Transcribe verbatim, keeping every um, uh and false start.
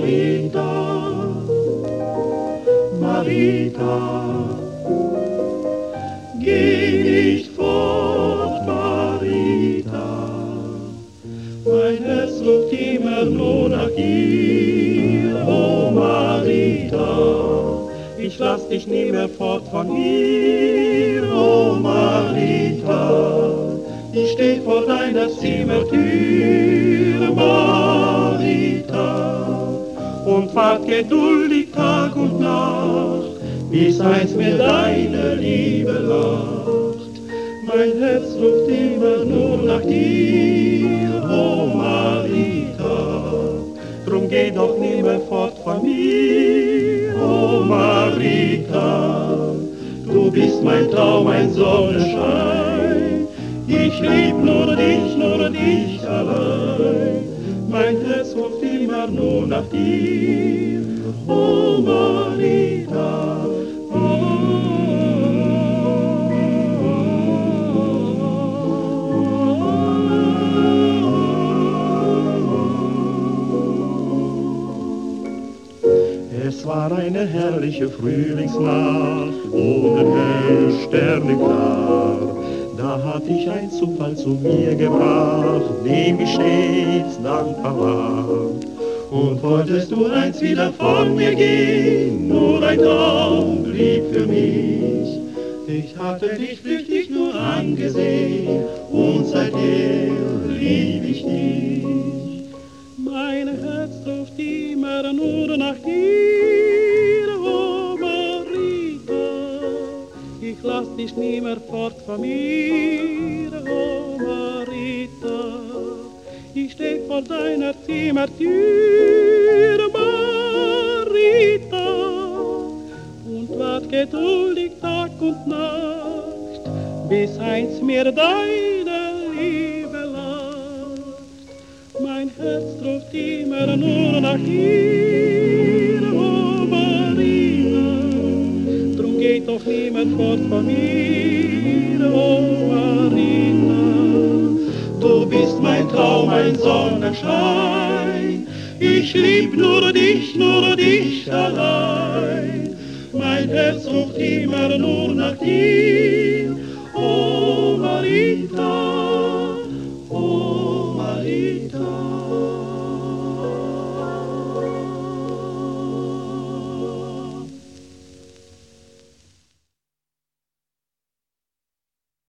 Marita, Marita, geh nicht fort, Marita, mein Herz ruft immer nur nach dir, oh Marita, ich lass dich nie mehr fort von mir, oh Marita, ich steh vor deiner Zimmertür, Marita, und wart geduldig Tag und Nacht, bis einst mir deine Liebe lacht. Mein Herz ruft immer nur nach dir, oh Marita, drum geh doch nie mehr fort von mir, oh Marita, du bist mein Traum, mein Sonnenschein, ich lieb nur dich, nur dich allein, mein Herz ruft immer nur nach dir, oh Marita. Es war eine herrliche Frühlingsnacht, ohne hell, sterneklar. Da hat dich ein Zufall zu mir gebracht, dem ich stets dankbar war. Und wolltest du einst wieder von mir gehen, nur ein Traum blieb für mich. Ich hatte dich flüchtig nur angesehen, und seitdem lieb ich dich. Mein Herz ruft immer nur nach dir, oh Marita, ich lass dich nie mehr fort von mir, oh Marita, ich steh vor deiner Zimmertür, Marita, und wart geduldig Tag und Nacht, bis einst mir deine Liebe lacht. Mein Herz ruft immer nur nach dir, oh Marita, drum geht doch niemand fort von mir, oh Marita. Du bist mein Traum, mein Sonnenschein, ich lieb nur dich, nur dich allein. Mein Herz ruft immer nur nach dir.